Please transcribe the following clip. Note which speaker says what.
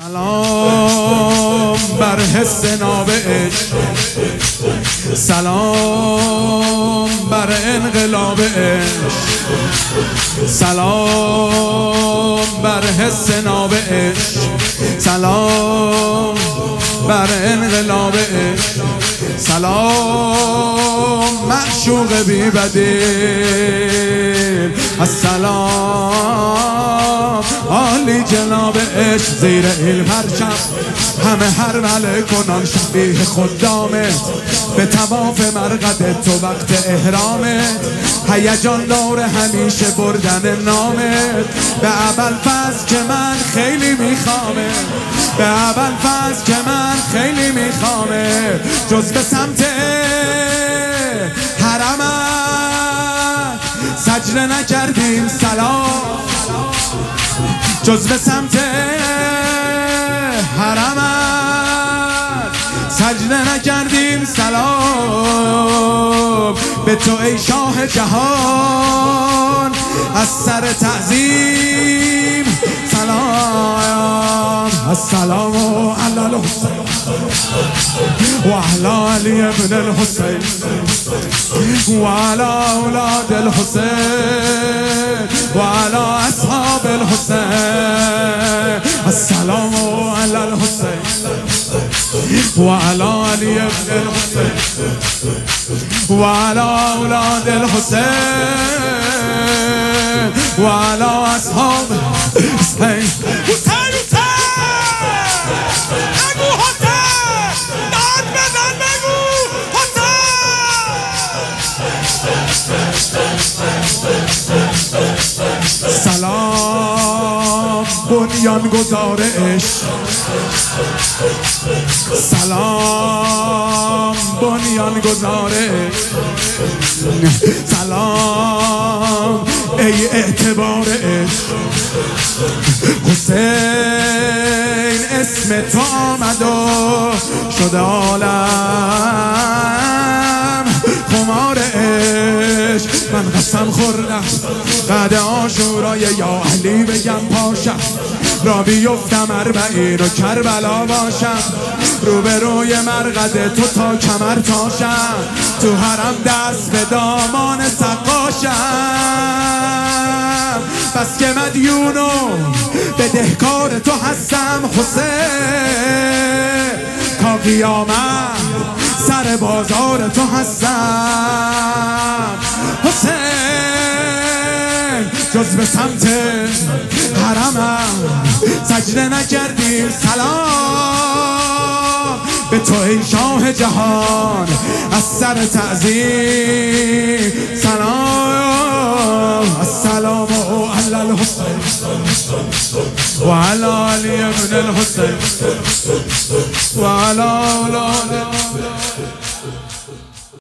Speaker 1: سلام بر حس ناب عشق، سلام بر انقلاب عشق، سلام بر حس ناب عشق، سلام بر انقلاب عشق، سلام معشوق بی بدیل، السلام عالی جناب عشق. زیر این پرچم همه هر وله کنان شبیه خدامت، به طواف مرقد تو وقت احرامت، هیجان داره همیشه بردن نامت. به ابوالفضل که من خیلی میخوامت، به ابوالفضل که من خیلی میخوامت، جز به سمت حرمت سجده نکردیم سلام، جز به سمت حرمت سجده نکردیم سلام. به تو ای شاه جهان از سر تعظیم سلام. السلام علی الحسین و علی علی ابن الحسین و علی اولاد الحسین و علی اصحاب الحسین. السلام علی الحسین و علی علی ابن الحسین و علی اولاد الحسین و علی اصحاب الحسین. سلام بنیان گذار عشق، سلام بنیان گذار عشق، سلام ای اعتبار عشق. حسین اسم تو آمد و شد عالم خمار عشق. من قسم خوردم بعد عاشورای یا علی بگم پاشم، را بیفتم اربعین و کربلا باشم، روبروی مرقد تو تا کمر تاشم، تو حرم دست به دامان سقاشم، بس که مدیون و بدهکار تو هستم حسین، تا قیامت سر بازار تو هستم حسین، جز به سمت حرمم سجده نکردیم سلام. به تو ای شاه جهان از سر تعظیم سلام. السلام علی الحسین و علی علی ابن الحسین و علی اولاد